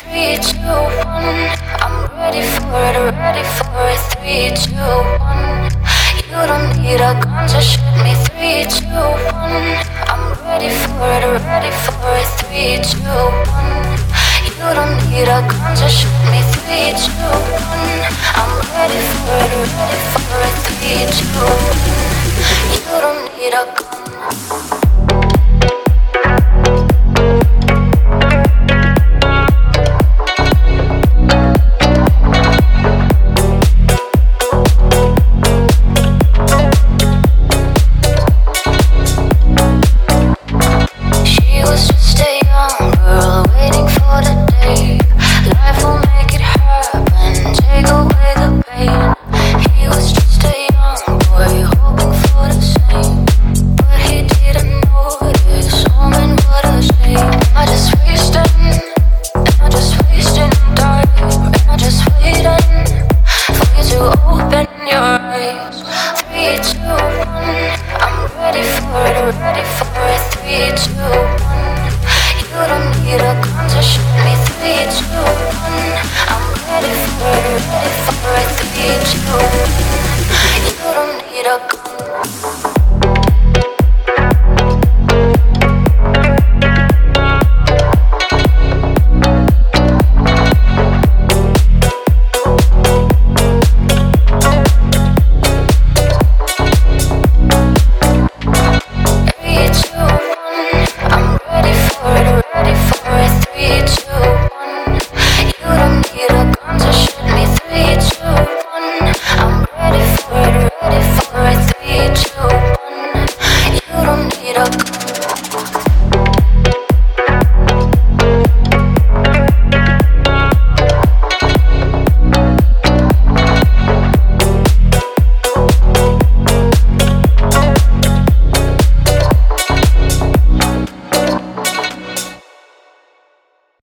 Three, two, one. I'm ready for it, ready for it. Three, two, one. You don't need a gun to shoot me. Three, two, one. I'm ready for it, ready for it. Three, two, one. You don't need a gun to shoot me. Three, two, one. I'm ready for it, ready for it. Three, two, one. You don't need a gun. You don't need a